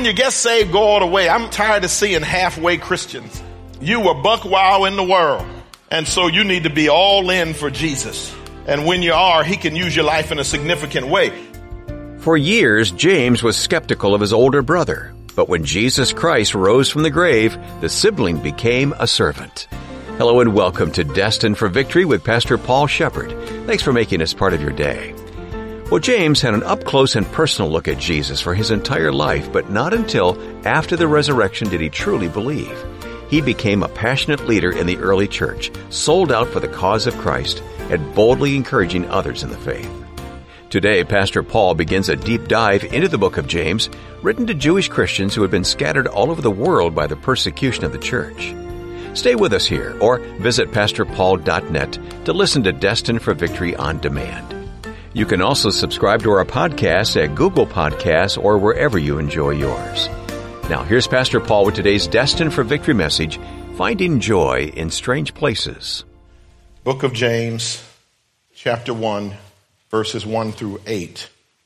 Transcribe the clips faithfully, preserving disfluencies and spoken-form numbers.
when you get saved, go all the way. I'm tired of seeing halfway Christians. You were buck wild in the world. And so you need to be all in for Jesus. And when you are, he can use your life in a significant way. For years, James was skeptical of his older brother. But when Jesus Christ rose from the grave, the sibling became a servant. Hello and welcome to Destined for Victory with Pastor Paul Shepherd. Thanks for making us part of your day. Well, James had an up-close and personal look at Jesus for his entire life, but not until after the resurrection did he truly believe. He became a passionate leader in the early church, sold out for the cause of Christ, and boldly encouraging others in the faith. Today, Pastor Paul begins a deep dive into the book of James, written to Jewish Christians who had been scattered all over the world by the persecution of the church. Stay with us here, or visit pastor paul dot net to listen to Destined for Victory on demand. You can also subscribe to our podcast at Google Podcasts or wherever you enjoy yours. Now, here's Pastor Paul with today's Destined for Victory message, Finding Joy in Strange Places. Book of James, chapter one, verses one through eight.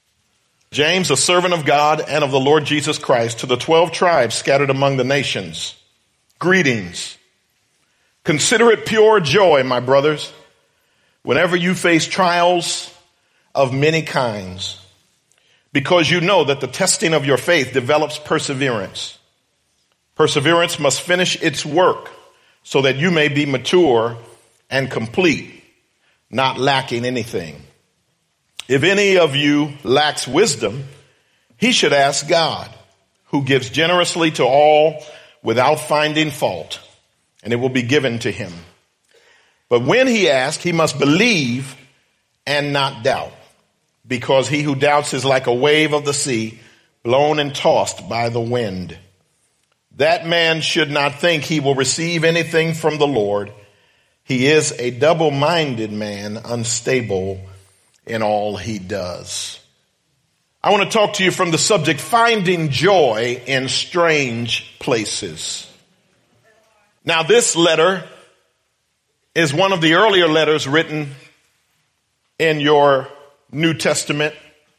James, a servant of God and of the Lord Jesus Christ, to the twelve tribes scattered among the nations. Greetings. Consider it pure joy, my brothers, whenever you face trials of many kinds, because you know that the testing of your faith develops perseverance. Perseverance must finish its work so that you may be mature and complete, not lacking anything. If any of you lacks wisdom, he should ask God, who gives generously to all without finding fault, and it will be given to him. But when he asks, he must believe and not doubt, because he who doubts is like a wave of the sea, blown and tossed by the wind. That man should not think he will receive anything from the Lord. He is a double-minded man, unstable in all he does. I want to talk to you from the subject, finding joy in strange places. Now, this letter is one of the earlier letters written in your New Testament.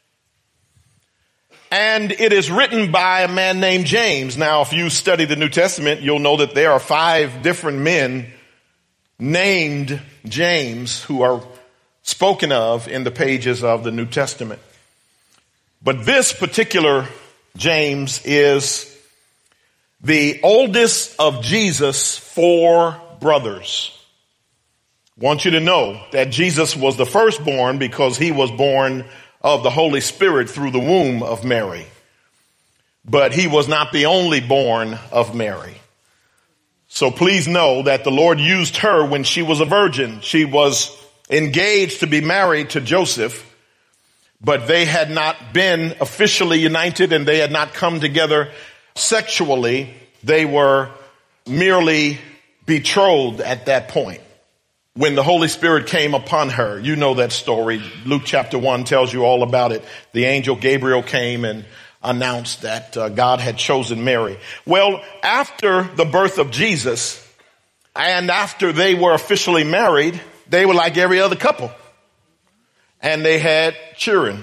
And it is written by a man named James. Now, if you study the New Testament, you'll know that there are five different men named James who are spoken of in the pages of the New Testament. But this particular James is the oldest of Jesus' four brothers. I want you to know that Jesus was the firstborn because he was born of the Holy Spirit through the womb of Mary. But he was not the only born of Mary. So please know that the Lord used her when she was a virgin. She was engaged to be married to Joseph, but they had not been officially united and they had not come together sexually. They were merely betrothed at that point. When the Holy Spirit came upon her, you know that story. Luke chapter one tells you all about it. The angel Gabriel came and announced that uh, God had chosen Mary. Well, after the birth of Jesus and after they were officially married, they were like every other couple. And they had children.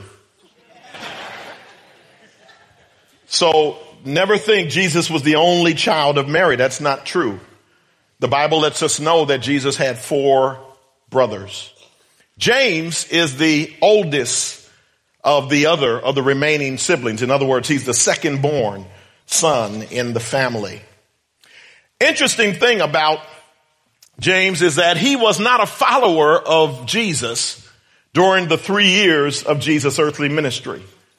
So never think Jesus was the only child of Mary. That's not true. The Bible lets us know that Jesus had four brothers. James is the oldest of the other of the remaining siblings. In other words, he's the second born son in the family. Interesting thing about James is that he was not a follower of Jesus during the three years of Jesus' earthly ministry.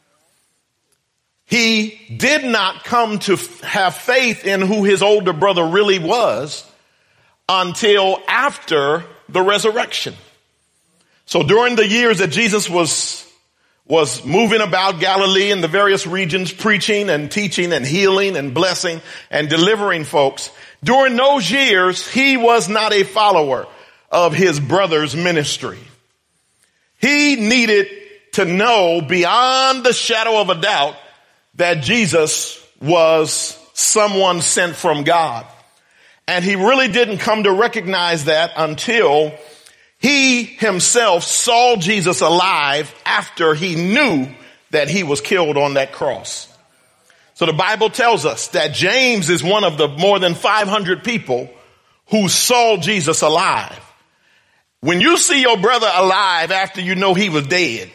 He did not come to have faith in who his older brother really was until after the resurrection. So during the years that Jesus was was moving about Galilee and the various regions, preaching and teaching and healing and blessing and delivering folks, during those years, he was not a follower of his brother's ministry. He needed to know beyond the shadow of a doubt that Jesus was someone sent from God. And he really didn't come to recognize that until he himself saw Jesus alive after he knew that he was killed on that cross. So the Bible tells us that James is one of the more than five hundred people who saw Jesus alive. When you see your brother alive after you know he was dead,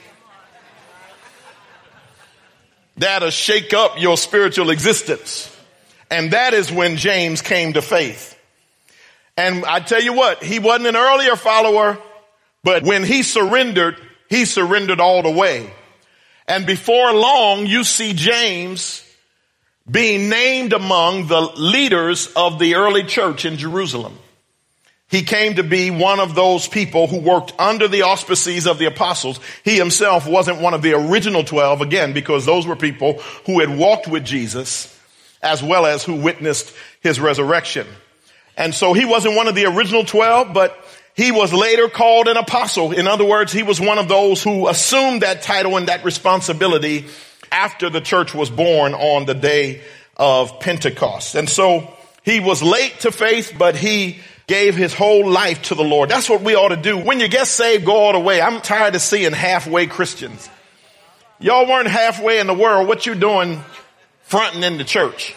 that'll shake up your spiritual existence. And that is when James came to faith. And I tell you what, he wasn't an earlier follower, but when he surrendered, he surrendered all the way. And before long, you see James being named among the leaders of the early church in Jerusalem. He came to be one of those people who worked under the auspices of the apostles. He himself wasn't one of the original twelve, again, because those were people who had walked with Jesus as well as who witnessed his resurrection. And so he wasn't one of the original twelve, but he was later called an apostle. In other words, he was one of those who assumed that title and that responsibility after the church was born on the day of Pentecost. And so he was late to faith, but he gave his whole life to the Lord. That's what we ought to do. When you get saved, go all the way. I'm tired of seeing halfway Christians. Y'all weren't halfway in the world. What you doing fronting in the church?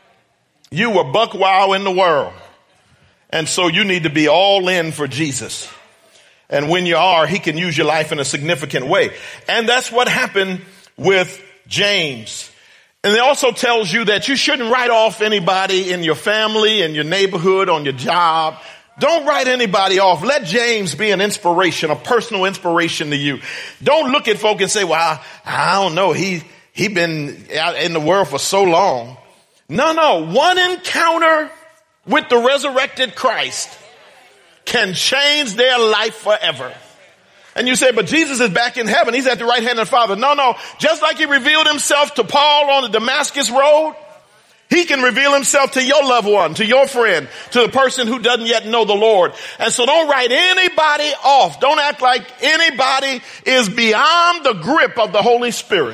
You were buck wild in the world. And so you need to be all in for Jesus. And when you are, he can use your life in a significant way. And that's what happened with James. And it also tells you that you shouldn't write off anybody in your family, in your neighborhood, on your job. Don't write anybody off. Let James be an inspiration, a personal inspiration to you. Don't look at folk and say, well, I, I don't know. He, he been out in the world for so long. No, no. One encounter with the resurrected Christ can change their life forever. And you say, but Jesus is back in heaven. He's at the right hand of the Father. No, no. Just like he revealed himself to Paul on the Damascus road, he can reveal himself to your loved one, to your friend, to the person who doesn't yet know the Lord. And so don't write anybody off. Don't act like anybody is beyond the grip of the Holy Spirit.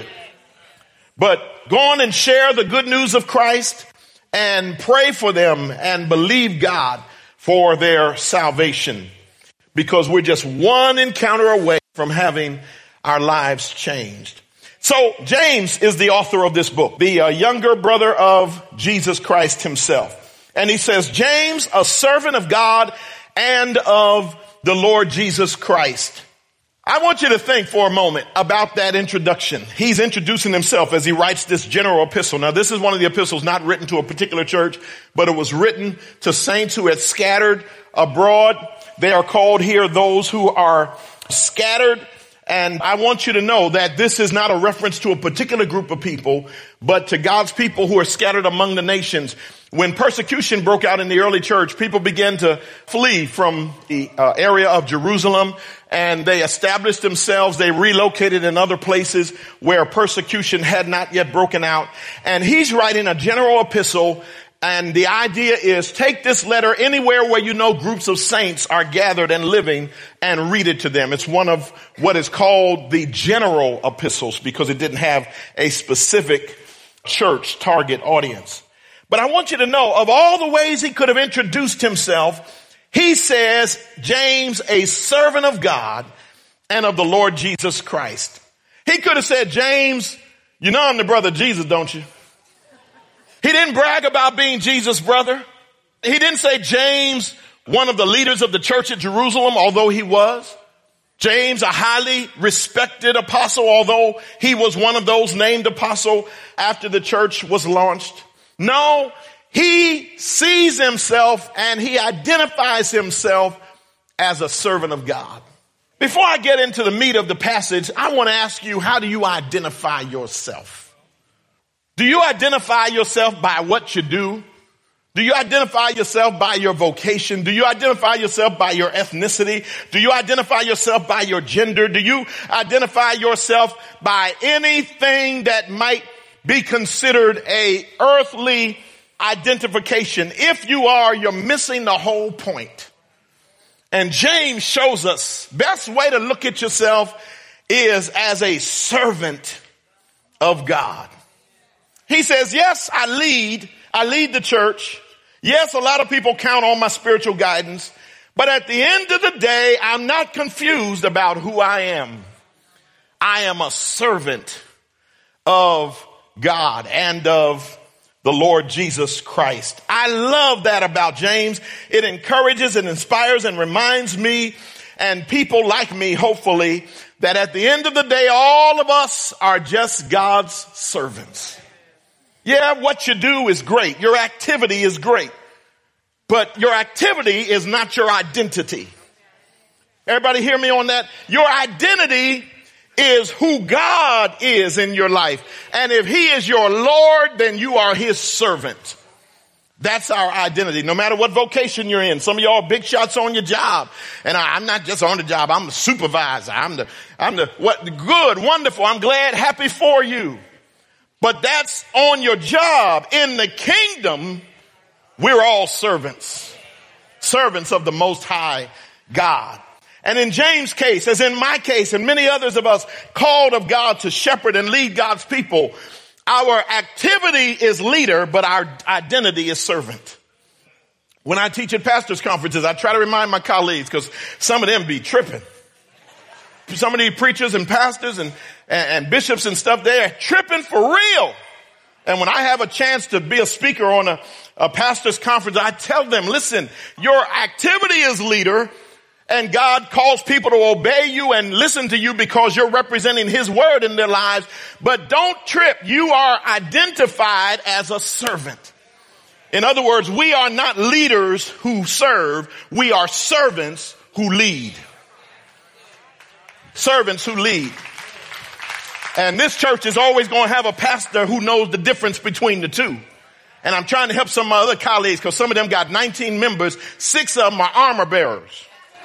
But go on and share the good news of Christ and pray for them and believe God for their salvation. Because we're just one encounter away from having our lives changed. So James is the author of this book, the uh, younger brother of Jesus Christ himself. And he says, James, a servant of God and of the Lord Jesus Christ. I want you to think for a moment about that introduction. He's introducing himself as he writes this general epistle. Now, this is one of the epistles not written to a particular church, but it was written to saints who had scattered abroad. They are called here those who are scattered. And I want you to know that this is not a reference to a particular group of people, but to God's people who are scattered among the nations. When persecution broke out in the early church, people began to flee from the uh, area of Jerusalem, and they established themselves. They relocated in other places where persecution had not yet broken out. And he's writing a general epistle. And the idea is take this letter anywhere where you know groups of saints are gathered and living and read it to them. It's one of what is called the general epistles because it didn't have a specific church target audience. But I want you to know of all the ways he could have introduced himself, he says, James, a servant of God and of the Lord Jesus Christ. He could have said, James, you know I'm the brother of Jesus, don't you? He didn't brag about being Jesus' brother. He didn't say James, one of the leaders of the church at Jerusalem, although he was. James, a highly respected apostle, although he was one of those named apostle after the church was launched. No, he sees himself and he identifies himself as a servant of God. Before I get into the meat of the passage, I want to ask you, how do you identify yourself? Do you identify yourself by what you do? Do you identify yourself by your vocation? Do you identify yourself by your ethnicity? Do you identify yourself by your gender? Do you identify yourself by anything that might be considered a earthly identification? If you are, you're missing the whole point. And James shows us best way to look at yourself is as a servant of God. He says, yes, I lead. I lead the church. Yes, a lot of people count on my spiritual guidance. But at the end of the day, I'm not confused about who I am. I am a servant of God and of the Lord Jesus Christ. I love that about James. It encourages and inspires and reminds me and people like me, hopefully, that at the end of the day, all of us are just God's servants. Yeah, what you do is great. Your activity is great. But your activity is not your identity. Everybody hear me on that? Your identity is who God is in your life. And if he is your Lord, then you are his servant. That's our identity, no matter what vocation you're in. Some of y'all big shots on your job. And I, I'm not just on the job. I'm the supervisor. I'm the, I'm the, what, good, wonderful. I'm glad, happy for you. But that's on your job. In the kingdom, we're all servants. Servants of the Most High God. And in James' case, as in my case, and many others of us called of God to shepherd and lead God's people, our activity is leader, but our identity is servant. When I teach at pastors' conferences, I try to remind my colleagues, because some of them be tripping. Some of these preachers and pastors and, and, and bishops and stuff, they're tripping for real. And when I have a chance to be a speaker on a, a pastor's conference, I tell them, listen, your activity is leader, and God calls people to obey you and listen to you because you're representing his word in their lives. But don't trip. You are identified as a servant. In other words, we are not leaders who serve. We are servants who lead. Servants who lead. And this church is always going to have a pastor who knows the difference between the two. And I'm trying to help some of my other colleagues because some of them got nineteen members. Six of them are armor bearers.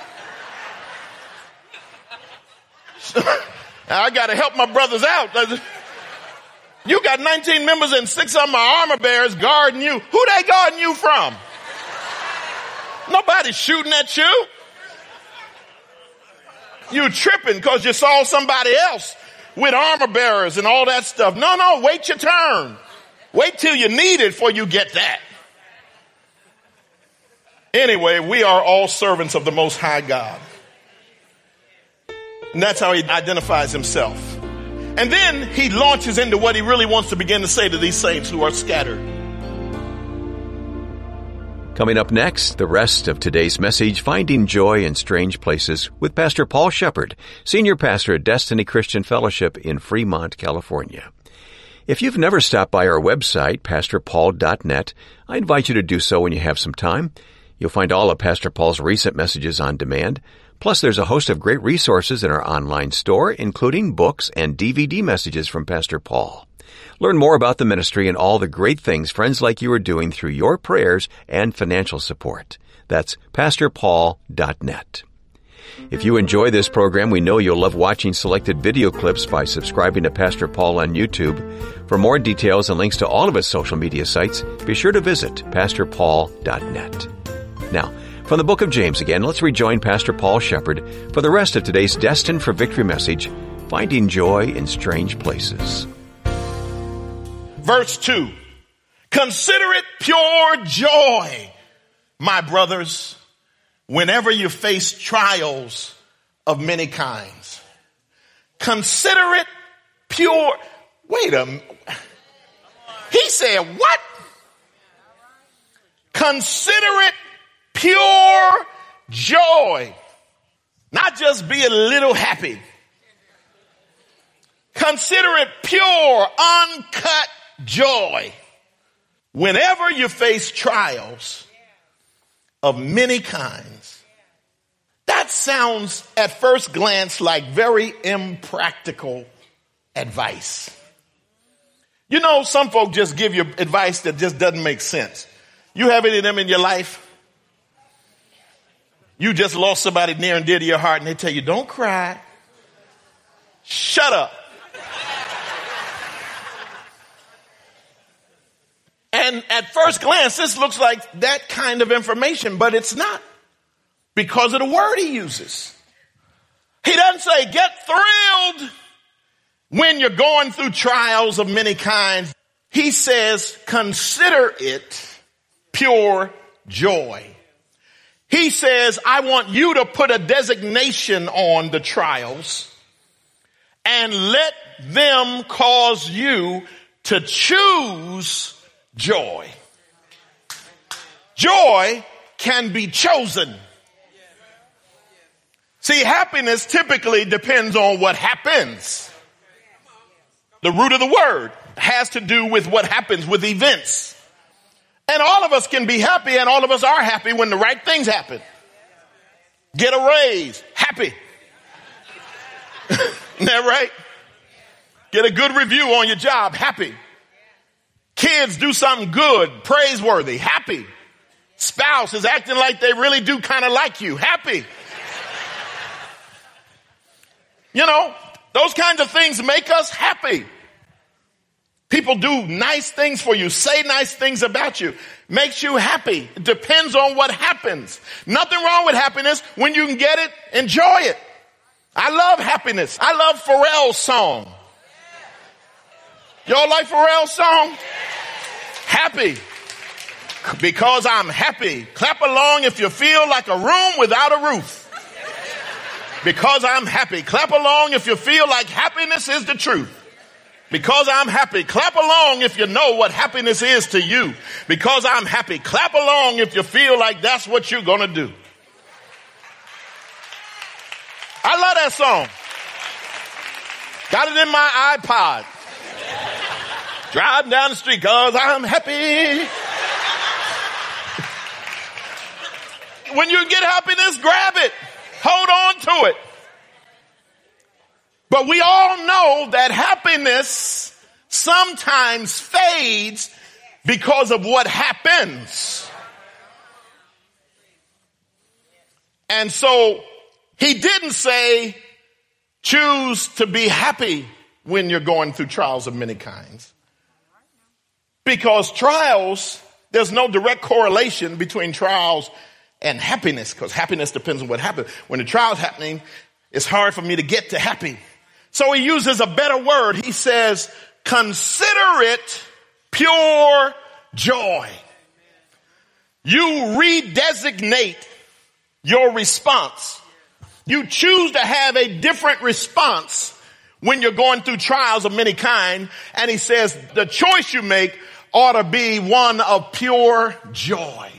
I got to help my brothers out. You got nineteen members and six of them are armor bearers guarding you. Who they guarding you from? Nobody's shooting at you. You tripping because you saw somebody else with armor bearers and all that stuff. No, no, wait your turn. Wait till you need it before you get that. Anyway, we are all servants of the Most High God. And that's how he identifies himself. And then he launches into what he really wants to begin to say to these saints who are scattered. Coming up next, the rest of today's message, Finding Joy in Strange Places, with Pastor Paul Shepard, Senior Pastor at Destiny Christian Fellowship in Fremont, California. If you've never stopped by our website, pastor paul dot net, I invite you to do so when you have some time. You'll find all of Pastor Paul's recent messages on demand. Plus, there's a host of great resources in our online store, including books and D V D messages from Pastor Paul. Learn more about the ministry and all the great things friends like you are doing through your prayers and financial support. That's pastor paul dot net. If you enjoy this program, we know you'll love watching selected video clips by subscribing to Pastor Paul on YouTube. For more details and links to all of his social media sites, be sure to visit pastor paul dot net. Now, from the book of James again, let's rejoin Pastor Paul Shepard for the rest of today's Destined for Victory message, Finding Joy in Strange Places. Verse two, consider it pure joy, my brothers, whenever you face trials of many kinds. Consider it pure. Wait a minute. He said what? Consider it pure joy. Not just be a little happy. Consider it pure, uncut joy whenever you face trials of many kinds. That sounds at first glance like very impractical advice. You know, some folk just give you advice that just doesn't make sense. You have any of them in your life? You just lost somebody near and dear to your heart and they tell you, don't cry. Shut up. And at first glance, this looks like that kind of information, but it's not because of the word he uses. He doesn't say get thrilled when you're going through trials of many kinds. He says consider it pure joy. He says, I want you to put a designation on the trials and let them cause you to choose joy. Joy can be chosen. See, happiness typically depends on what happens. The root of the word has to do with what happens, with events. And all of us can be happy, and all of us are happy when the right things happen. Get a raise, happy. Isn't that right? Get a good review on your job, happy. Kids do something good, praiseworthy, happy. Spouse is acting like they really do kind of like you, happy. You know, those kinds of things make us happy. People do nice things for you, say nice things about you, makes you happy. It depends on what happens. Nothing wrong with happiness. When you can get it, enjoy it. I love happiness. I love Pharrell's song. Y'all like Pharrell's song? Happy. Because I'm happy. Clap along if you feel like a room without a roof. Because I'm happy. Clap along if you feel like happiness is the truth. Because I'm happy. Clap along if you know what happiness is to you. Because I'm happy. Clap along if you feel like that's what you're going to do. I love that song. Got it in my iPod. Driving down the street because I'm happy. When you get happiness, grab it. Hold on to it. But we all know that happiness sometimes fades because of what happens. And so he didn't say choose to be happy when you're going through trials of many kinds. Because trials, there's no direct correlation between trials and happiness, because happiness depends on what happens. When the trial's happening, it's hard for me to get to happy. So he uses a better word. He says, consider it pure joy. You redesignate your response. You choose to have a different response when you're going through trials of many kind. And he says the choice you make ought to be one of pure joy.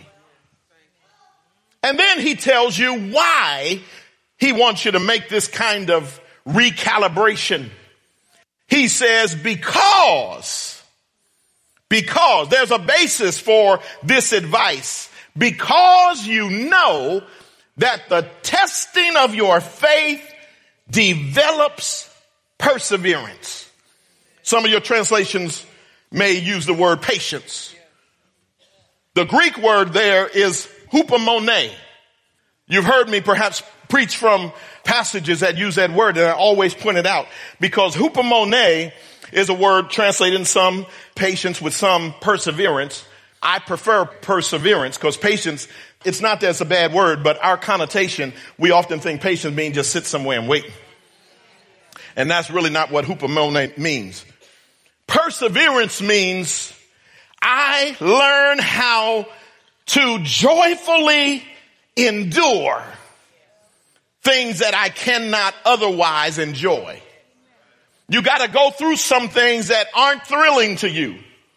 And then he tells you why he wants you to make this kind of recalibration. He says, because, because there's a basis for this advice, because you know that the testing of your faith develops perseverance. Some of your translations may use the word patience. The Greek word there is hupomone. You've heard me perhaps preach from passages that use that word, and I always point it out because hupomone is a word translated in some patience with some perseverance. I prefer perseverance because patience, it's not that it's a bad word, but our connotation, we often think patience means just sit somewhere and wait. And that's really not what hupomone means. Perseverance means I learn how to joyfully endure things that I cannot otherwise enjoy. You got to go through some things that aren't thrilling to you.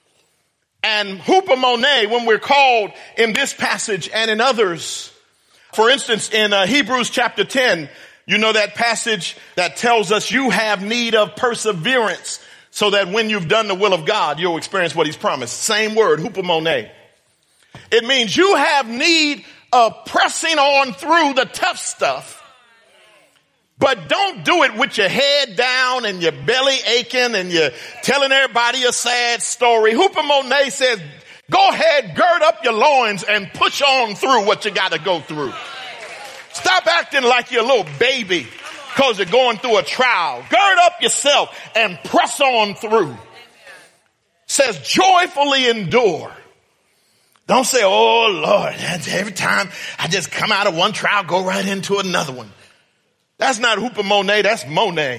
And hupomone, when we're called in this passage and in others, for instance, in uh, Hebrews chapter ten, you know that passage that tells us you have need of perseverance so that when you've done the will of God, you'll experience what he's promised. Same word, hupomone. It means you have need of pressing on through the tough stuff, but don't do it with your head down and your belly aching and you're telling everybody a sad story. Hupomone says, go ahead, gird up your loins and push on through what you got to go through. Stop acting like you're a little baby because you're going through a trial. Gird up yourself and press on through. Says joyfully endure. Don't say, oh, Lord, every time I just come out of one trial, go right into another one. That's not hupomone, that's Monet.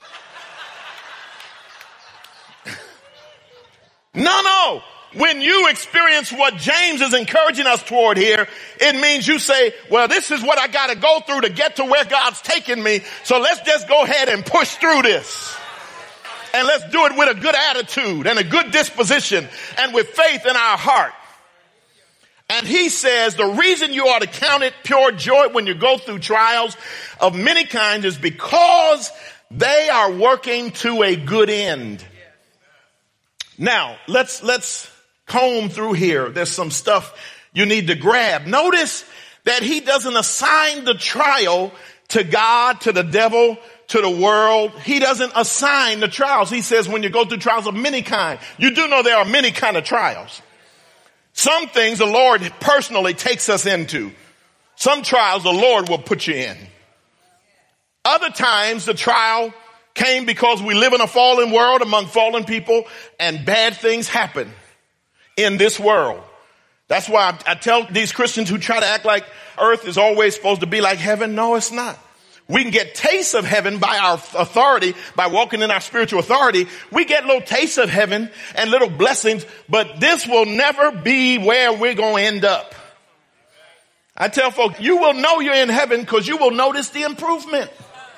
No, no. When you experience what James is encouraging us toward here, it means you say, well, this is what I got to go through to get to where God's taking me. So let's just go ahead and push through this. And let's do it with a good attitude and a good disposition and with faith in our heart. And he says the reason you ought to count it pure joy when you go through trials of many kinds is because they are working to a good end. Now, let's, let's comb through here. There's some stuff you need to grab. Notice that he doesn't assign the trial to God, to the devil, to the world. He doesn't assign the trials. He says when you go through trials of many kinds, you do know there are many kind of trials. Some things the Lord personally takes us into. Some trials the Lord will put you in. Other times the trial came because we live in a fallen world among fallen people and bad things happen in this world. That's why I, I tell these Christians who try to act like earth is always supposed to be like heaven. No, it's not. We can get tastes of heaven by our authority, by walking in our spiritual authority. We get little tastes of heaven and little blessings, but this will never be where we're going to end up. I tell folks, you will know you're in heaven because you will notice the improvement.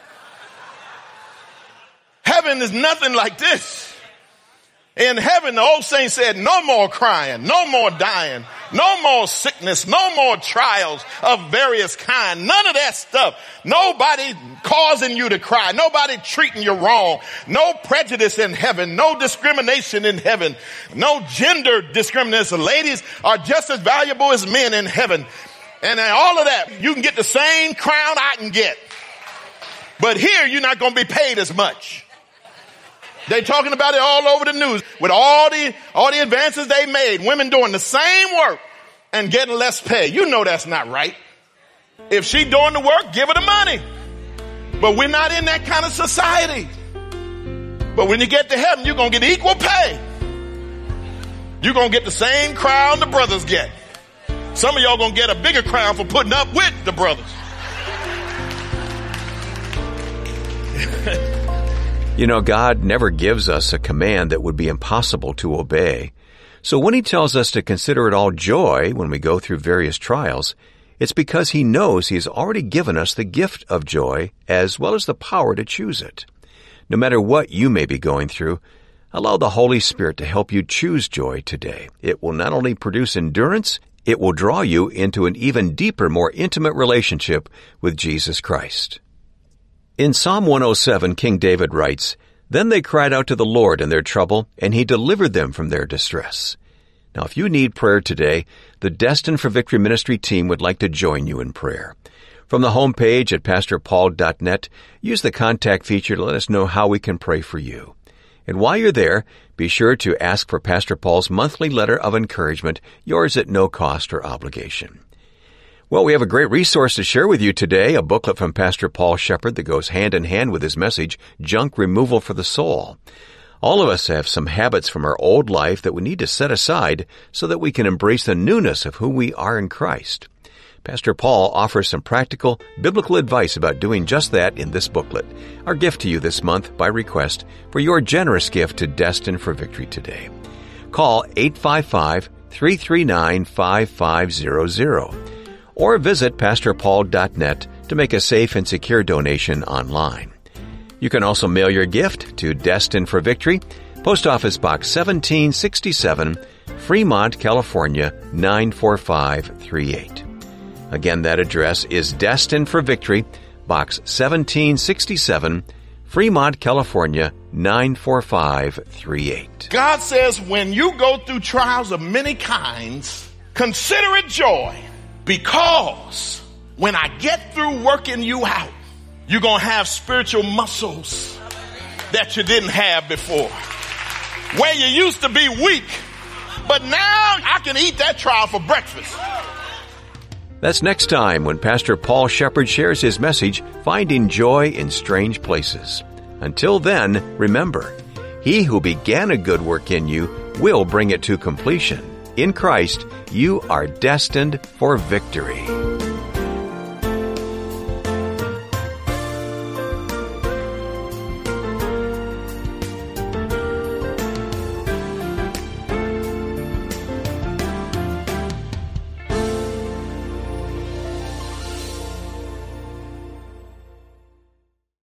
Heaven is nothing like this. In heaven, the old saint said, no more crying, no more dying, no more sickness, no more trials of various kind. None of that stuff. Nobody causing you to cry. Nobody treating you wrong. No prejudice in heaven. No discrimination in heaven. No gender discrimination. Ladies are just as valuable as men in heaven. And all of that, you can get the same crown I can get. But here, you're not going to be paid as much. They're talking about it all over the news with all the, all the advances they made. Women doing the same work and getting less pay. You know that's not right. If she doing the work, give her the money. But we're not in that kind of society. But when you get to heaven, you're going to get equal pay. You're going to get the same crown the brothers get. Some of y'all going to get a bigger crown for putting up with the brothers. You know, God never gives us a command that would be impossible to obey. So when he tells us to consider it all joy when we go through various trials, it's because he knows he has already given us the gift of joy as well as the power to choose it. No matter what you may be going through, allow the Holy Spirit to help you choose joy today. It will not only produce endurance, it will draw you into an even deeper, more intimate relationship with Jesus Christ. In Psalm one oh seven, King David writes, "Then they cried out to the Lord in their trouble, and he delivered them from their distress." Now, if you need prayer today, the Destined for Victory Ministry team would like to join you in prayer. From the homepage at pastor paul dot net, use the contact feature to let us know how we can pray for you. And while you're there, be sure to ask for Pastor Paul's monthly letter of encouragement, yours at no cost or obligation. Well, we have a great resource to share with you today, a booklet from Pastor Paul Shepherd that goes hand in hand with his message, Junk Removal for the Soul. All of us have some habits from our old life that we need to set aside so that we can embrace the newness of who we are in Christ. Pastor Paul offers some practical, biblical advice about doing just that in this booklet, our gift to you this month by request for your generous gift to Destined for Victory today. Call eight five five, three three nine, five five zero zero. Or visit pastor paul dot net to make a safe and secure donation online. You can also mail your gift to Destined for Victory, Post Office Box seventeen sixty-seven, Fremont, California, nine four five three eight. Again, that address is Destined for Victory, Box seventeen sixty-seven, Fremont, California, nine four five three eight. God says when you go through trials of many kinds, consider it joy. Because when I get through working you out, you're going to have spiritual muscles that you didn't have before. Where you used to be weak, but now I can eat that trial for breakfast. That's next time when Pastor Paul Shepherd shares his message, Finding Joy in Strange Places. Until then, remember, he who began a good work in you will bring it to completion. In Christ, you are destined for victory.